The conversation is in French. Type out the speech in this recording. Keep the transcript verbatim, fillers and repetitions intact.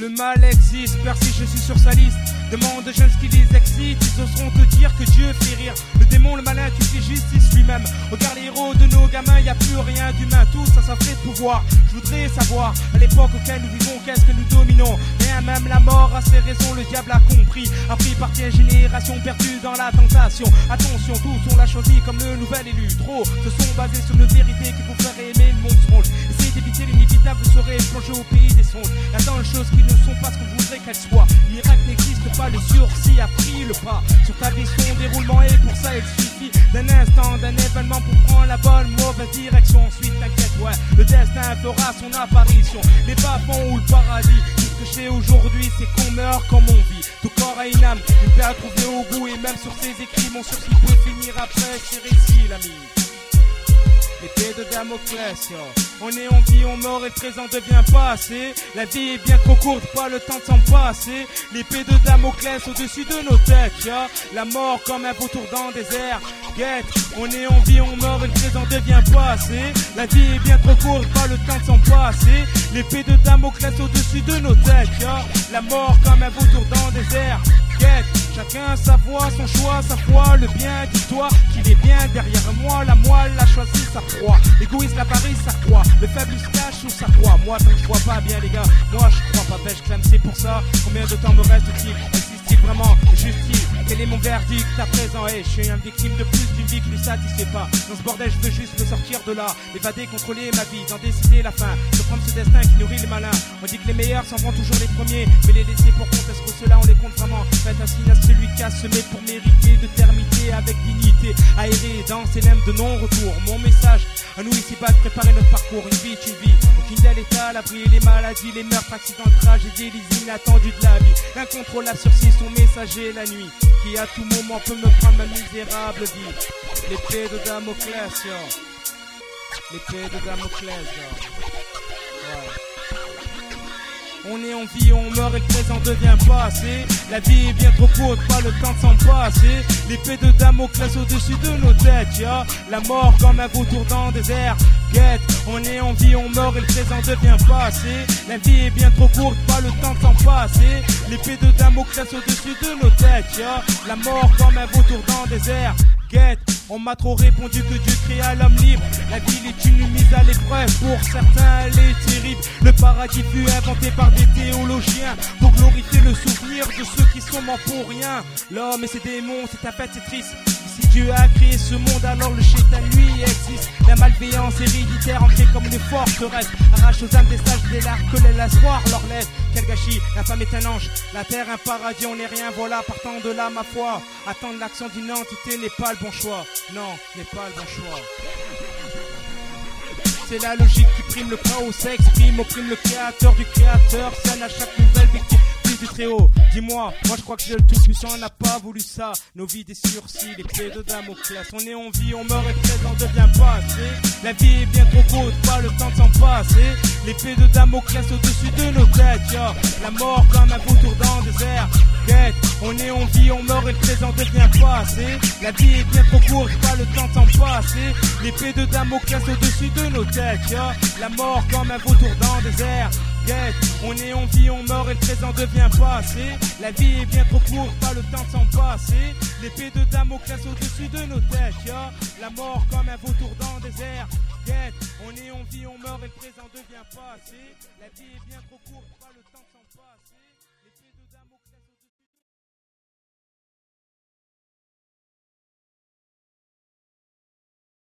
Le mal existe, persiste, je suis sur sa liste. Demande aux jeunes ce qui les excite, ils oseront te dire que Dieu fait rire. Le démon, le malin, tu fais justice lui-même. Regarde les héros de nos gamins, y a plus rien d'humain, tout ça, ça fait de pouvoir. Je voudrais savoir, à l'époque auquel nous vivons, qu'est-ce que nous dominons. Rien, même la mort a ses raisons, le diable a compris. Appris par tes générations perdues dans la tentation. Attention, tous on l'a choisi comme le nouvel élu. Trop se sont basés sur nos vérités qui vous feraient aimer le mensonge. Essayez d'éviter l'inévitable, vous serez plongé au pays des songes. Il y a tant de choses qui ne sont pas ce qu'on voudrait qu'elles soient. Le miracle n'existe pas, le sursis a pris le pas sur ta vie, son déroulement, et pour ça il suffit d'un instant, d'un événement pour prendre la bonne mauvaise direction. Ensuite t'inquiète, ouais, le destin fera son apparition. Les bas-fonds ou le paradis, tout ce que je sais aujourd'hui c'est qu'on meurt comme on vit. Tout corps a une âme, une paix à trouver au bout. Et même sur ses écrits, mon sursis peut finir après ses récits, l'ami. L'épée de Damoclès, yo. On est en vie, on meurt et le présent devient passé. La vie est bien trop courte, pas le temps de s'en passer. L'épée de Damoclès au-dessus de nos têtes, yo. La mort comme un vautour dans des airs. Guette, on est en vie, on meurt et le présent devient passé. La vie est bien trop courte, pas le temps de s'en passer. L'épée de Damoclès au-dessus de nos têtes, yo. La mort comme un vautour dans des airs. Guette, chacun sa voix, son choix, sa foi, le bien, dis-toi qu'il est bien derrière moi. La moelle a choisi sa proie. L'égoïsme, l'avarice, sa croix. Le faible se cache sous sa croix. Moi, tant que je vois pas bien, les gars, moi je crois pas, ben je clame, c'est pour ça. Combien de temps me reste-t-il? Existe-t-il vraiment? Justice, quel est mon verdict à présent? Hey, je suis une victime de plus d'une vie qui ne satisfait pas. Dans ce bordel, je veux juste me sortir de là. M'évader, contrôler ma vie, d'en décider la fin. De prendre ce destin qui nourrit les malins. On dit que les meilleurs s'en vont toujours les premiers, mais les laisser pour compte, est-ce que cela on les compte vraiment? Faites un signe à celui qui a semé pour mériter de termiter avec dignité. Aéré dans ces nems de non-retour. Mon message à nous ici-bas de préparer notre parcours. Une vie est une vie. Aucune d'elle est à l'abri. Les maladies, les meurtres, accidents, tragédies, les inattendus de la vie. L'incontrôlable sursis, son messager la nuit, qui à tout moment peut me prendre ma misérable vie. L'épée de Damoclès, yo. L'épée de Damoclès, yo. Ouais. On est en vie, on meurt et le présent devient passé. La vie est bien trop courte, pas le temps de s'en passer. L'épée de Damoclès au-dessus de nos têtes, ya. La mort comme un vautour dans des airs. Guette, on est en vie, on meurt et le présent devient passé. La vie est bien trop courte, pas le temps de s'en passer. L'épée de Damoclès au-dessus de nos têtes, ya. La mort comme un vautour dans des airs. Guette, on m'a trop répondu que Dieu créa l'homme libre. La ville est une mise à l'épreuve, pour certains elle est terrible. Le paradis fut inventé par des théologiens pour glorifier le souvenir de ceux qui sont morts pour rien. L'homme et ses démons, c'est un fait, c'est triste. Si Dieu a créé ce monde, alors le chétan lui existe. La malveillance héréditaire ancrée comme une forteresse arrache aux âmes des sages dès l'art que les laisse voir leur lèvres. Quel gâchis, la femme est un ange, la terre un paradis, on n'est rien, voilà, partant de là ma foi. Attendre l'action d'une entité n'est pas le bon choix. Non, n'est pas le bon choix. C'est la logique qui prime, le chaos s'exprime, opprime le créateur du créateur, scène à chaque nouvelle victime du Très-Haut. Dis-moi, moi je crois que le Tout-Puissant n'a pas voulu ça. Nos vies des sursis, l'épée de Damoclès. On est en vie, on meurt et le présent devient passé. La vie est bien trop courte, pas le temps de s'en passer. L'épée de Damoclès au-dessus de nos têtes, ya. La mort comme un vautour dans des airs. Guette, on est en vie, on meurt et le présent devient passé. La vie est bien trop courte, pas le temps de s'en passer. L'épée de Damoclès au-dessus de nos têtes, ya. La mort comme un vautour dans des airs. Guette, on est en vie, on meurt et le présent devient passé. La vie est bien trop courte, pas le temps de s'en passer. L'épée de Damoclès au-dessus de nos têtes, ya. La mort comme un vautour dans des airs. Guette, on est en vie, on meurt et le présent devient passé. La vie est bien trop courte, pas le temps de s'en passer. L'épée de Damoclès.